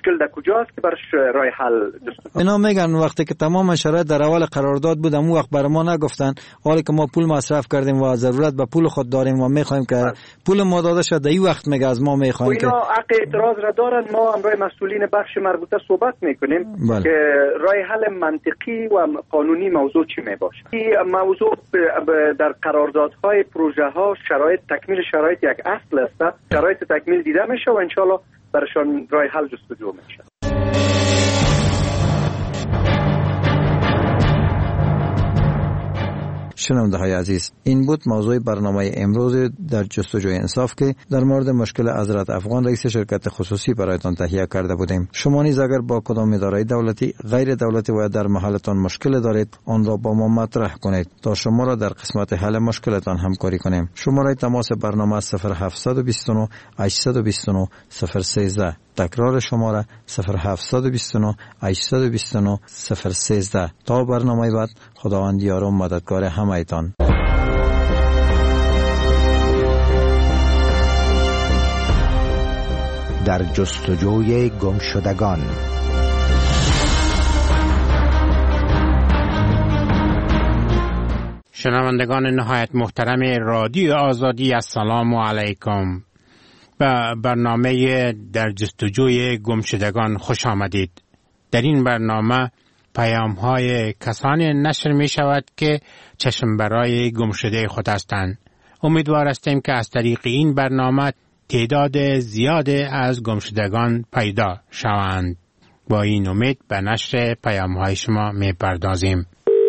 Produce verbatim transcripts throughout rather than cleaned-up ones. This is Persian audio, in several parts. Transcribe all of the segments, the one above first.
مشکل در کجاست که برش راه حل جست. اینا میگن وقتی که تمام شرایط در اول قرارداد بود اون وقت بر ما نگفتن، حالی که ما پول مصرف کردیم و ضرورت به پول خود داریم و میخوایم که پول ما داده شد، در این وقت میگه از ما میخوایم که اینا حق اعتراض را دارن. ما امروز مسئولین بخش مربوطه صحبت میکنیم بله. که راه حل منطقی و قانونی موضوع چی میباشه. این موضوع در قراردادهای پروژه ها شرایط تکمیل شرایط یک اصل است. شرایط تکمیل دیده میشه و انشالله برشان راه حل جستجو میشه. شنونده های عزیز، این بود موضوع برنامه امروز در جستجوی انصاف که در مورد مشکل حضرت افغان رئیس شرکت خصوصی برایتان تهیه کرده بودیم. شما نیز اگر با کدام اداره دولتی، غیر دولتی و در محلتان مشکل دارید، آن را با ما مطرح کنید تا شما را در قسمت حل مشکلتان همکاری کنیم. شماره تماس برنامه صفر هفت دو نه هشت دو نه صفر یک سه. تکرار شماره صفر هفت دو نه هشت دو نه صفر یک سه. تا برنامه بعد، خداوند یار و مددگار همه ایتان. در جستجوی گمشدگان. شنوندگان نهایت محترم رادیو آزادی، السلام علیکم. به برنامه در جستجوی گمشدگان خوش آمدید. در این برنامه پیام های کسانی نشر می شود که چشم برای گمشده خود هستند. امیدوار هستیم که از طریق این برنامه تعداد زیاد از گمشدگان پیدا شوند. با این امید به نشر پیام های شما می پردازیم.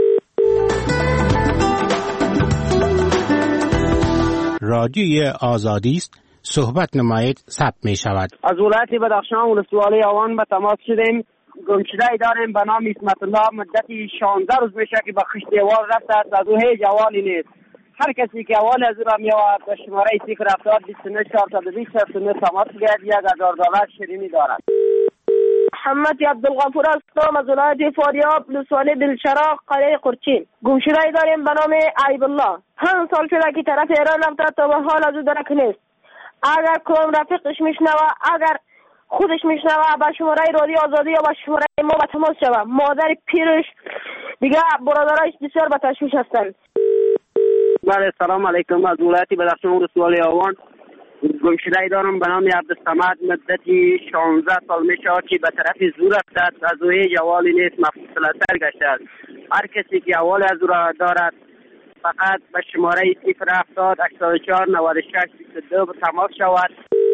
رادیوی آزادی است، صحبت نمایید ثبت می شود. از ولایت بدخشان ولسوالی آوان به تماس شدیم. گمشده داریم به نام اسمت الله. مدتی شانزده روز میشه که به خشت دیوار رفته است. از او هیچ احوالی نیست. هر کسی که احوال از او را میآورد به شماره صفر هفتاد بیست و نه چهارصد و بیست صفر نه تماس گیرد. یک هزار دلار شیرینی دارد. محمد عبدالغفور هستم از ولایت فاریاب ولسوالی دلشراق قریه قرچین. گمشده داریم به نام عیب الله. پنج سال شده که طرف ایران رفته تا به حال از او درک نیست. اگر کدام رفیقش میشنوه، اگر خودش میشنوه، به شماره رادیو آزادی یا به شماره ما به تماس شوه. مادر پیرش دیگه برادرایش بسیار به تشویش هستند. بله، سلام علیکم. از ولایت بدخشان ولسوالی آوان گمشده دارم به نام عبدالصمد. مدتی شانزده سال میشه که به طرف زور رفته است. از او هیچ احوالی نیست. مفصل اثر گشته است. هر کسی که احوال از او را دارد فقط به شماره صفر هفتاد هشتاد و چهار نود و شش بیست و دو تماس شود.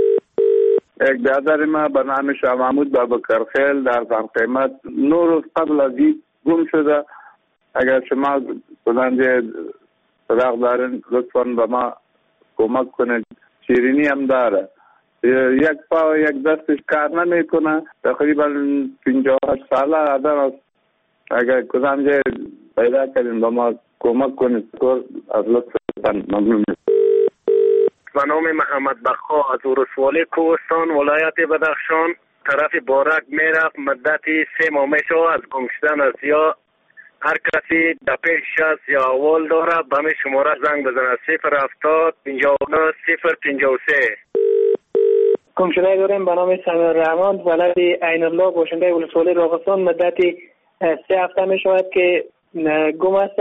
یک برادر ما به نام شاه محمود بابکرخیل در زنقیمت نور روز قبل از این گم شده. اگر شما بلنده صداق دارین لطفاً به ما کمک کنید. شیرینی هم داره، یک پا و یک دستش کار نمیکنه. تقریبا پنجاه و هشت ساله آدم است. اگر کدام جای پیدا کردین به ما کمک کنید. از لطفاً ممنون. به نام محمد بخا از ولسوالی کوهستان ولایت بدخشان طرف بارک میرفت. مدتی سه ماه میشه از گم شدن است. یا هر کسی در پیش است یا اول داره به می شماره زنگ بزنه صفر هفتاد پنجاه و نه صفر پنجاه و سه. گمشده داریم به نام سمیر الرحمن ولد عین الله باشنده ولسوالی راغستان. مدتی سه هفته می شود که گم است.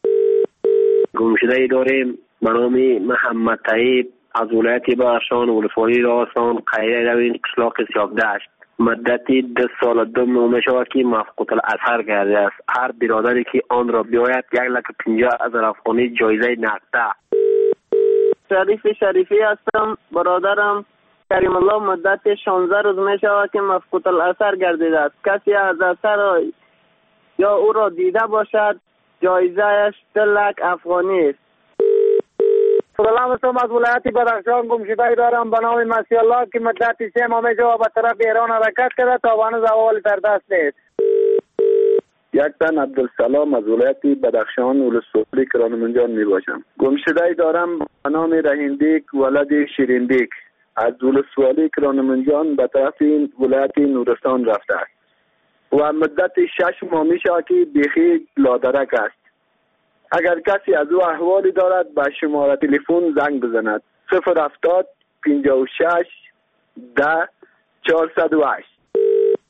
گمشده داریم به نام محمد طیب از ولایت بدخشان ولسوالی راغستان قریه روین قشلاق سیاکدشت. مدتی ده سال دو ماه می شود که مفقود الاثر کرده است. هر برادری که آن را بیاید یک لک پنجاه هزار افغانی جایزه نقده. شریف شریفی هستم. برادرم کریم الله مدت شانزده روز می شود که مفقود الاثر گردیده است. کسی از اثر یا او را دیده باشد جایزهش ده لک افغانی است. سلام علیکم. از ولایت بدخشان گمشده دارم به نام مسیح الله که مدت سه ماه میشه و به طرف ایران حرکت کرده تا هنوز احوال در دست نیست. یک تن عبدالسلام از ولایت بدخشان ولسوالی کرانمنجان می باشم. گمشده دارم به نام رهیندیک ولد شیریندیک از ولسوالی کرانمنجان به طرف این ولایت نورستان رفته است و مدت شش ماه میشه که بیخی لادرک است. اگر کسی از او احوالی دارد به شماره تلفن زنگ بزند صفر هفتاد پنجاه و شش ده چهارصد و هشت.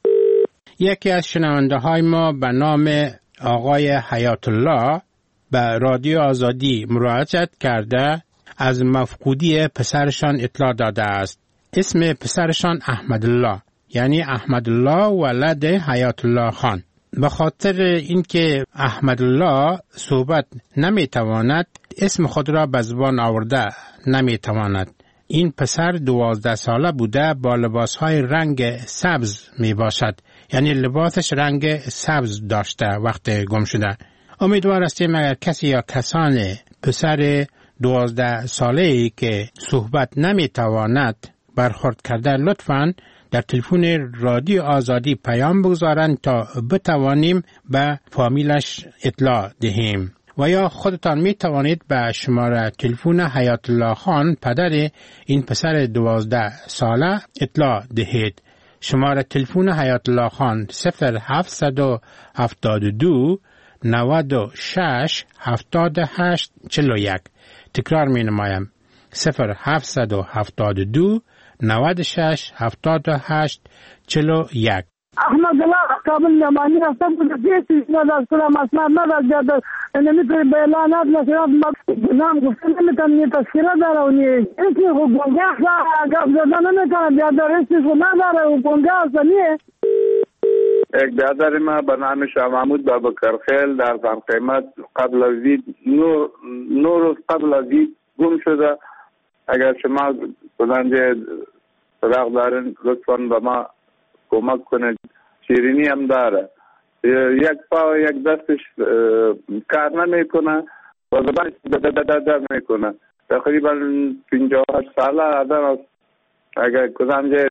یکی از شنونده های ما به نام آقای حیات الله به رادیو آزادی مراجعه کرده از مفقودی پسرشان اطلاع داده است. اسم پسرشان احمدالله، یعنی احمدالله ولد حیات الله خان. به خاطر اینکه احمدالله صحبت نمیتواند، اسم خود را به زبان آورده نمیتواند. این پسر دوازده ساله بوده، با لباسهای رنگ سبز می باشد، یعنی لباسش رنگ سبز داشته وقت گم شده. امیدوار هستیم اگر کسی یا کسان پسر دوازده ساله‌ای که صحبت نمیتواند برخورد کرده، لطفاً در تلفن رادیو آزادی پیام بگذارند تا بتوانیم به فامیلش اطلاع دهیم. و یا خودتان می توانید به شماره تلفن حیات الله خان پدر این پسر دوازده ساله اطلاع دهید. شماره تلفن حیات الله خان صفر هفتصد و هفتاد و دو نود و شش هفتاد و هشت چهل و یک. تکرار می نمایم صفر هفتصد و هفتاد و دو نود و شش هفتاد و هشت چهل و یک. احمد الله کابل نمانی هستم که دیتی نداشت کنم اسمت نداشت نمیتونی به اعلانات نشرات نام گفته نمیتونم یه تذکره داره و نیه اینکه خود گنگه گفت زده نمیتونم بیادر هستی خود نداره و گنگه هسته نیه. یک برادر ما به نام شاه محمود بابکرخیل در زنقیمت قبل از این نور نور روز قبل از این گم شده. اگر شما بلنده صداق دارین لطفاً به ما کمک کنه. شیرینی هم داره، یک پا و یک دستش کار نمیکنه و زبانش دد میکنه. تقریبا پنجاه و هشت ساله آدم است. اگر کدام جای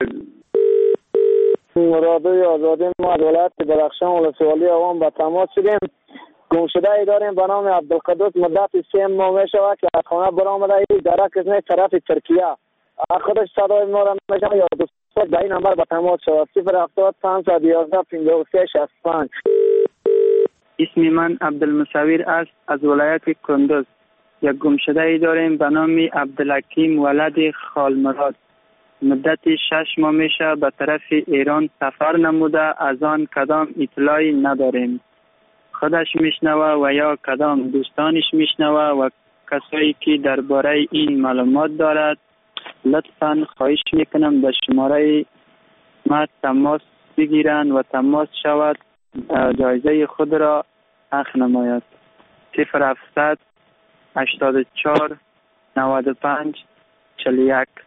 رادیوی آزادی ما از ولایت بدخشان ولسوالی عوام به تماس شدیم. گمشده ای داریم به نام عبدالقدوس، مدت سه ماه می شود که از خانه برآمده ای در کشور طرف ترکیه. خودش صدای ما را میشنوه یا دوست به این نمبر به تماس شود صفر هفتاد پانصد و یازده پنجاه و سه شصت و پنج. اسم من عبدالمصور است از ولایت کندوز. یک گمشده ای داریم به نام عبدالحکیم ولد خالمراد. مدت شش ماه میشه به طرف ایران سفر نموده، از آن کدام اطلاعی نداریم. خودش میشنوه و یا کدام دوستانش میشنوه و کسایی که درباره این معلومات دارد لطفاً خواهش میکنم به شماره ما تماس بگیرند و تماس شود جایزه خود را اخذ نماید. صفر هفتصد هشتاد و چهار نود و پنج چهل و یک.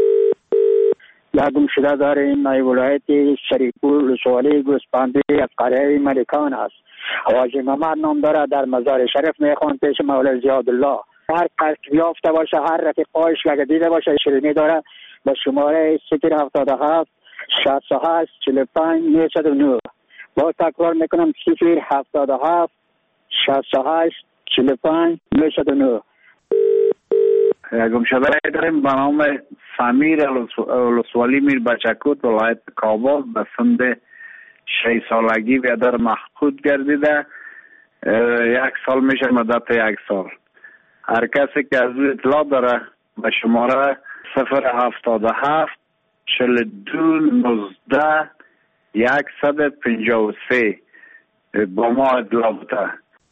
یا گمشده داریم نای ولایت شریفپور ولسوالی گوسپندی از قریه ملکان است. حاجی محمد نام داره، در مزار شریف میخوان پیش مولا زیادالله. هر قصد یافته باشه، هر رفیقایش اگه دیده باشه شیرینی داره با شماره صفر هفتاد و هفت شصت و هشت چهل و پنج نود و نه. با تکرار میکنم صفر هفتاد و هفت شصت و هشت چهل و پنج نود و نه. گمشده داریم به نام سمیر ولسوالی میر بچکوت ولایت کابل. به سن شش سالگی بیادر مفقود گردیده. یک سال میشه، مدت یک سال. هر کسی که از او اطلاع داره به شماره صفر هفتاد و هفت چهل و دو نوزده صد و پنجاه و سه با ما اطلاع بده.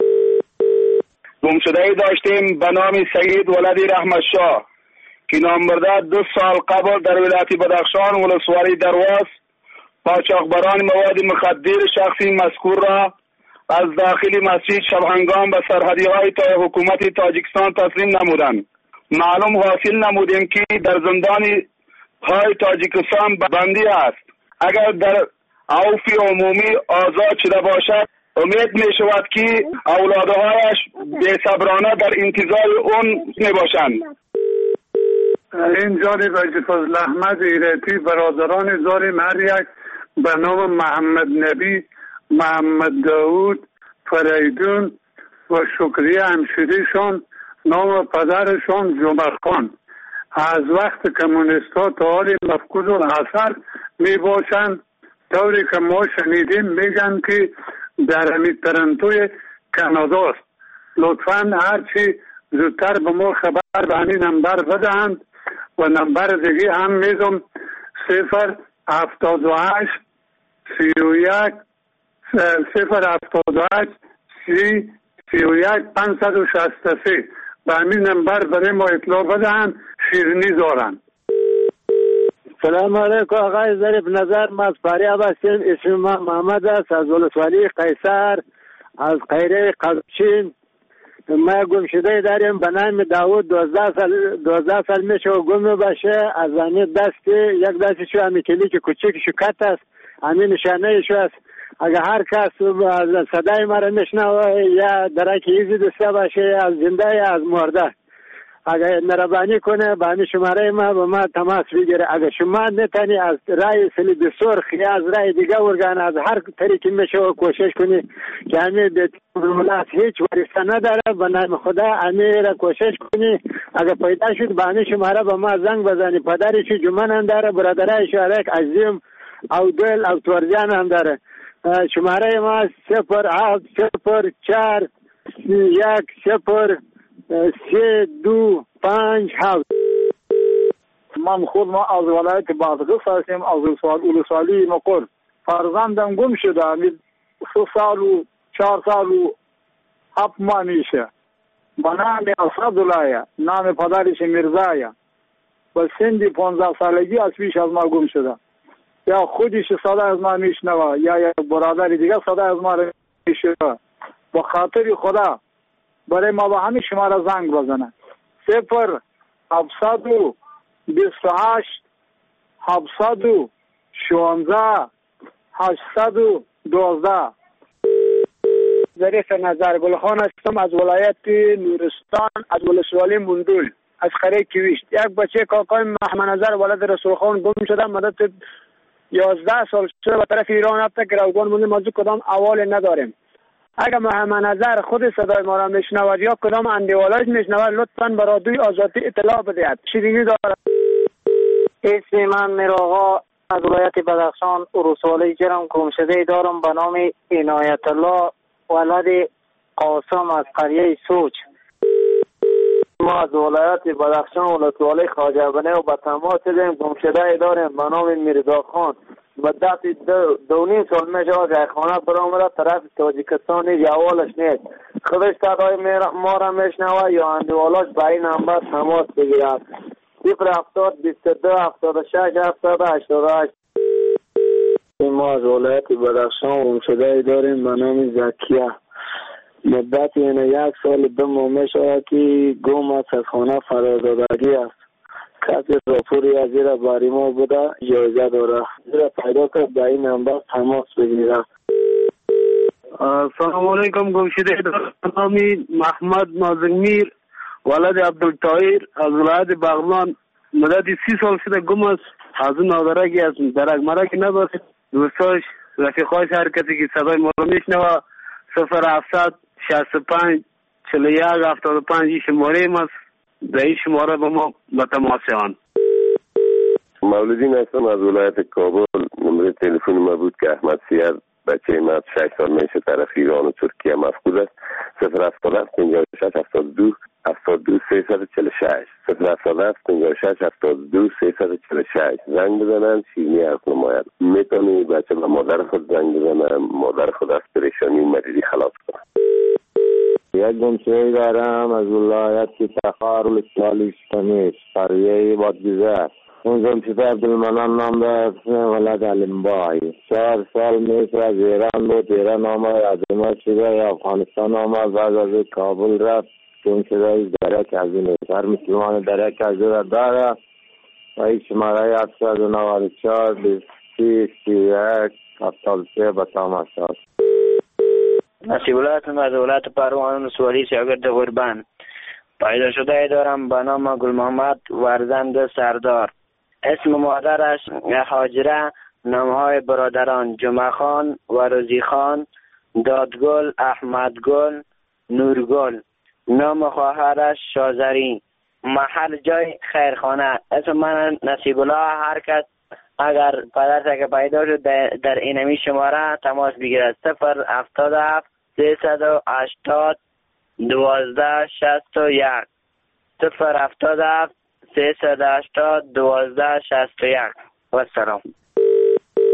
گمشده ای داشتیم به نام سید ولدی رحمت شاه که نامبرده دو سال قبل در ولایت بدخشان ولسوالی درواس قاچاقبران مواد مخدر شخصی مذکور را از داخل مسجد شبهنگام به سرحدی های تا حکومت تاجیکستان تسلیم نمودند. معلوم حاصل نمودیم که در زندان های تاجیکستان بندی است. اگر در عفو عمومی آزاد شده باشد امید می شود که اولادهایش بی‌صبرانه در انتظار اون می باشند. این جانب از فضل احمد ایرتی برادران داریم، هر یک به نام محمد نبی، محمد داود، فریدون و شکریه همشیریشان، نام پدرشان جمعه خان. از وقت کمونیستا تا حال مفقود الاثر می باشند. طوری که ما شنیدیم میگن که در همین ترنتوی کانادا است. لطفاً هرچی زودتر به ما خبر به همین نمبر بدهند و نمبر دیگه هم میزم صفر هفتاد و هشت سی و یک صفر هفتاد و هشت سی سی و یک پانصد و شصت و سه به همین نمبر برای ما اطلاع بدهند، شیرینی دارند. سلام علیکم آقای ظریف نظر، ما از فاریاب هستیم. اسم ما محمد است، از ولسوالی قیصر، از قیره قزچین. ما گم شده داریم به نام داوود، دوازده سال دوازده سال میشه و گم باشه. از همین دست یک دستشو همین کلیک کوچیکشو کت است، همین نشانه شو است. اگر هر کس صدای ما را میشنوه یا درک ایزی دسته باشه، از زنده یا از مرده، اگر مهربانی کنه به همین شماره ما با ما تماس بگیره. اگر شما نتانی از رای صلیب سرخ یا از رای دیگه ارگان از هر طریقی میشه و کوشش کنی که همین ولایت هیچ وارثه نداره، به نام خدا همین را کوشش کنی. اگر پیدا شد به همین شماره با ما زنگ بزنی. پدرش جمعه هم داره، برادرش یک عظیم او دل او تورجان هم داره. شماره ما صفر هفت صفر چار یک صفر سه دو پنج هفت. من خود ما از ولایت بادغیس هستیم، از ولسوالی مقر. فرزندم گم شده، سه سال و چهار سال و هفت ماه میشه. به نام اسدالله، نام پدرش میرزایه. به سن پانزده سالگی از پیش از ما گم شده. یا خودش صدا از ما میشنوه یا یک برادر دیگه صدا از ما میشنوه. با خاطر خدا برای ما به همین شماره زنگ بزنه. صفر هفتصد و بیست و هشت هفتصد و شانزده هشتصد و دوازده. ظریف نظر گلخان هستم، از ولایت نورستان، از ولسوالی مندول، از قریه کیویشت. یک بچه کاکای محمد نظر ولد رسول خان گم شده، مدت یازده سال شده به طرف ایران رفته که روگان مونده. موضوع کدام احوال نداریم. اگر محمد نظر خود صدای ما را میشنود یا کدام اندیوالاش میشنود، لطفاً به رادیوی آزادی اطلاع بدهید. شیرینی دارد. اسم من میرآقا، از ولایت بدخشان، ولسوالی جرم گم شده دارم به نام عنایت الله ولد قاسم از قریه سوچ. ما از ولایت بدخشان ولسوالی خواجه بنه و به تماس شدیم. گم شده داریم به نام میرزا خان. مدت دو, دو نیم سال میشه از یک خانه برآمده، طرف تاجیکستان نیست، اولش نیست. خودش صدای ما را میشنوه یا اندیوالاش به این نمبر تماس بگیرد. صفر هفتاد بیست و دو هفتاد و شش هفتاد و هشتاد و هشت. ما از ولایت بدخشان گم شده داریم به نام زکیه. مدت اینه یک سال دو ماه میشه که گم است، از خانه فرار دادگی است. کسی راپوری از زیر باری ما بوده، اجازه داره زیر پیدا کرد به این نمبر تماس بگیره. سلام علیکم. گم شده نامی محمد نازمیر ولد عبدالطاهر از ولایت بغلان. مدت سی سال شده گم است. از اون نادرگی از درک مرکی نداشت. دوستاش رفیقاش هر کسی که صدای ما رو میشنوه صفر هفتصد شصت و پنج چهل و یک هفتاد و پنج شماره ماست. در این شماره با ما به تماس شوند. مولودین هستم از ولایت کابل. نمره تلفن ما بود که احمد سیر بچه ما شش سال میشه طرف ایران و ترکیه مفقود است. صفر هفتاد و هفت پنجاه و شش هفتاد و دو هفتاد و دو سیصد و چهل و شش. صفر هفتاد و هفت پنجاه و شش هفتاد و دو سیصد و چهل و شش. زنگ بزنن، شیرینی حرف نماید. میتونی بچه به مادر خود زنگ بزنن، مادر خود از پریشانی مریضی خلاص کنن. یک گم شده دارم از ولایت تخار ولسوالی شمیش قریه بادگیزه. اون گم شده عبدالمنان نام دارد، ولد علمبای. چهار سال میشه از ایران بود، ایران آمد عظمت شده، افغانستان آمد، بعد از کابل رفت. گم شده درک از این هر مسلمان درک از این داره و این شماره هفتصد و نود و چهار بیست سی سی یک هفتاد و سه به تماس شد. نصیب اللهتون از ولایت پروان ولسوالی شاگرد قربان. پیدا شده دارم به نام گل محمد ورزند سردار. اسم مادرش هاجره، نامهای برادران جمعه خان و روزی خان، دادگل، احمدگل، نورگل. نام خواهرش شازری. محل جای خیرخانه. اسم من نصیب الله. هر کس اگر پدرش که پیدا شد در اینمی شماره تماس بگیرد. صفر هفتاد و هفت سیصد و هشتاد دوازده شصت و یک. صفر هفتاد و هفت سیصد و هشتاد دوازده شصت و یک. و سلام.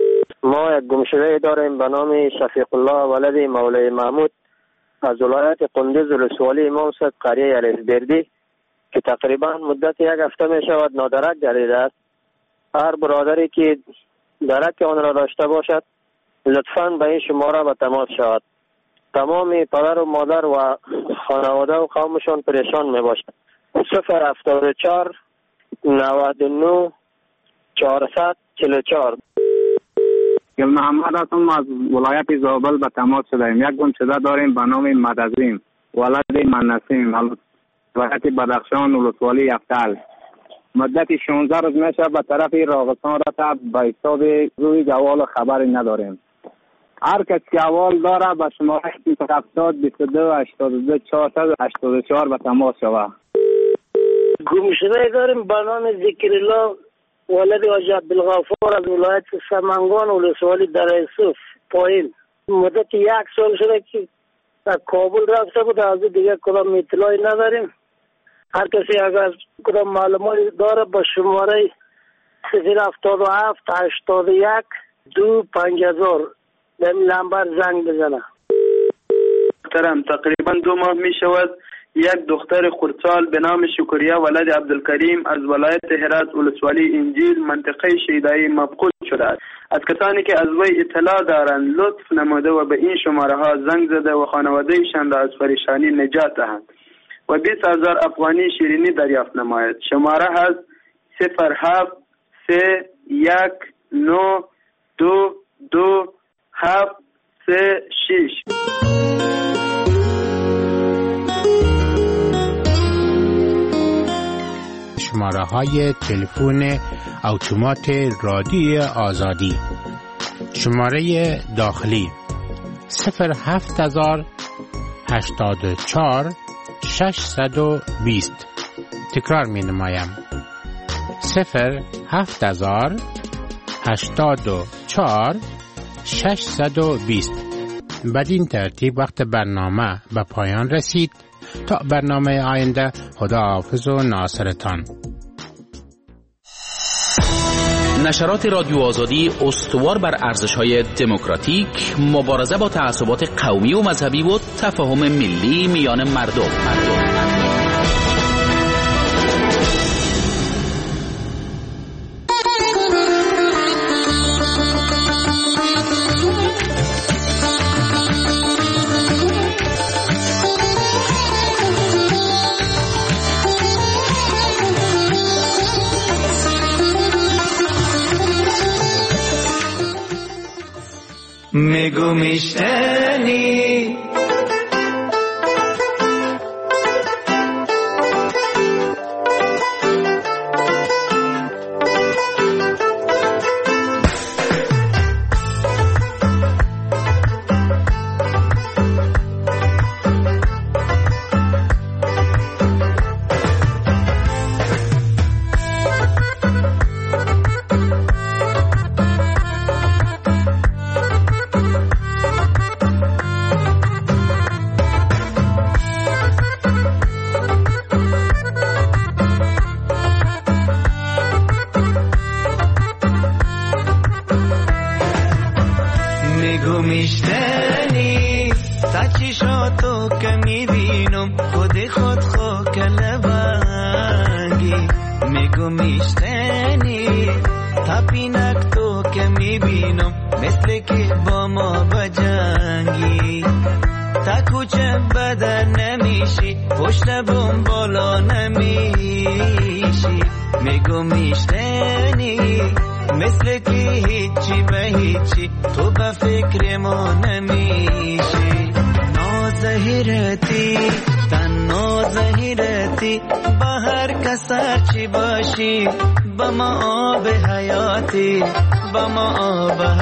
ما یک گمشده داریم به نام شفیق الله ولد مولای محمود از ولایت قندوز ولسوالی امام صاحب قریه الفبردی که تقریبا مدت یک هفته می شود نادرک گردیده است. هر برادری که درک آن را داشته باشد لطفاً به این شماره به تماس شود. تمام پدر و مادر و خانواده و قومشان پریشان می باشد. صفر هفتاد و چهار نود و نه چهارصد چهل و چهار. گل محمد هستم از ولایت زابل به تماس شدیم. یک گمشده داریم به نام مدزیم ولد منسیم ولایت بدخشان ولسوالی یفتل. مدت شانزده روز میشه به طرف راغستان رفته به حساب روی جوال خبری نداریم. هر کس که جوال داره به شماره هفتاد بیست و دو هشتاد و دو چهارصد و هشتاد و چهار به تماس شود. گمشده داریم به نام ذکرالله ولد حاجی عبدالغفار از ولایت سمنگان ولسوالی در یوسف پایین. مدت یک سال شده که در کابل رفته بود. از دیگه کدام اطلاعی نداریم. هر کسی اگر کدام معلوماتی داره با شماره صفر هفتاد و هفت هشتاد و یک دو پنج هزار به این نمبر زنگ بزنه. محترم تقریبا دو ماه می شود یک دختر خردسال به نام شکریه ولد عبدالکریم از ولایت هرات ولسوالی انجیل منطقه شیدایی مفقود شده است. از کسانی که از وی اطلاع دارند لطف نموده و به این شماره ها زنگ زده و خانواده ایشان را از پریشانی نجات دهند و بیست هزار افغانی شیرینی دریافت نماید. شماره هست صفر هفت سه یک نو دو دو هفت سه شش. شماره های تلفن اتومات رادیوی آزادی. شماره داخلی صفر هفت هزار هشتاد و چهار ششصد و بیست. تکرار می نمایم صفر هفت هزار هشتاد و چهار ششصد و بیست. بدین ترتیب وقت برنامه به پایان رسید. تا برنامه آینده خدا حافظ و ناصرتان. نشرات رادیو آزادی استوار بر ارزش‌های دموکراتیک، مبارزه با تعصبات قومی و مذهبی و تفاهم ملی میان مردم. مردم. میگو میشتنی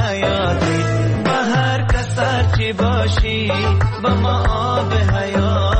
بما آب حیاتی